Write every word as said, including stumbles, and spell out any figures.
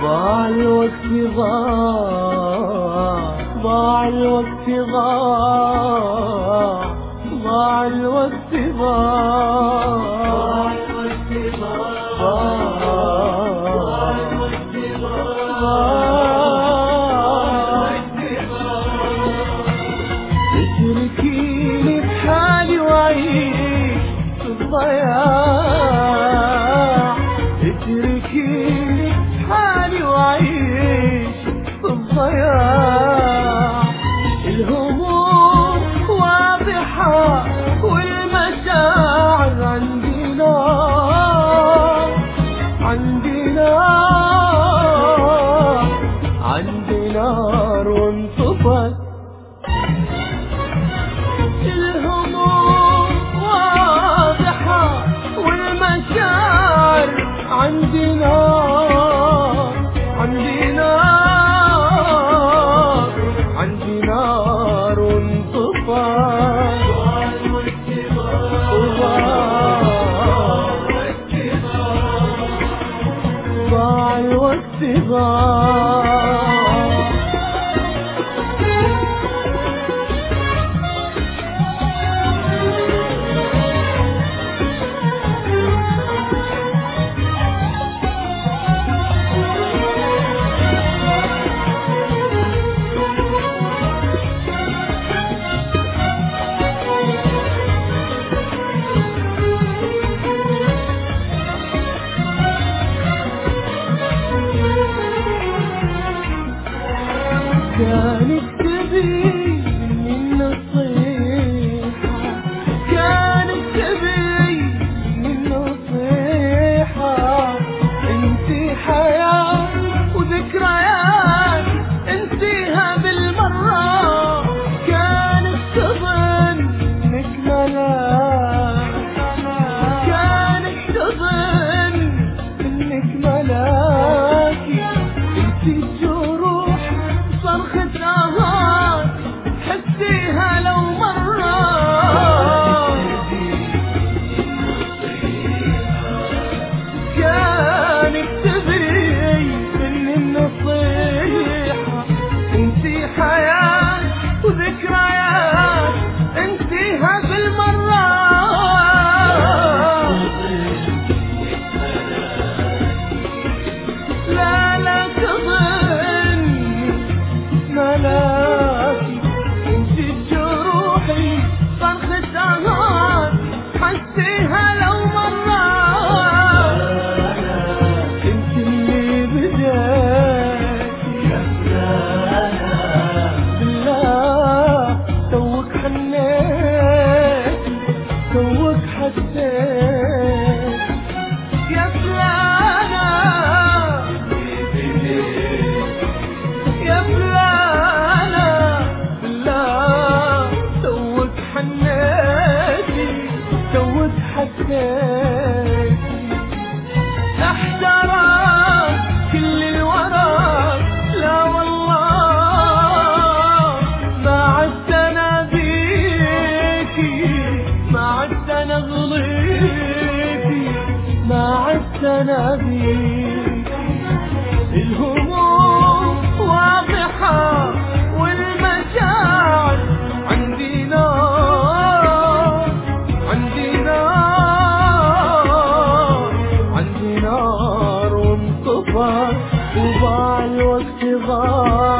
ضاع الوقت ضاع ضاع الوقت ضاع ضاع الوقت ضاع اتركيني بحالي وعيش في الضياع اتركيني بحالي وعيش في الضياع الهموم واضحة والمشاعر عندي نار عندي نار عندي نار وانطفت الهموم واضحة والمشاعر عندي نار عندي نار عندي نار وانطفت ضاع الوقت ضاع كانت تبي مني النصيحة كانت تبي مني النصيحة انتي حياة وذكريات انتيها بالمرة كانت تظن انك ملاك كانت تظن انك ملاكي انتي الجروح صرخة آهات حسيها لو مرة كانت تبي مني النصيحة انتي حياة وذكريات انتيها بالمرة لا لا تظني ملاكي انتي جروحي صرخة آهات حسيها لو مرة انتي اللي بديتي بالله توك حنيتي توك حسيت يا فلانة يا فلانة بالله توك حنيتي توك حسيت احترام كل الورق لا والله ما عدت اناديكي ما عدت انغليكي ما عدت اناديكي الهموم واضحة والمشاعر عندي نار عندي نار عندي نار وانطفت وضاع الوقت ضاع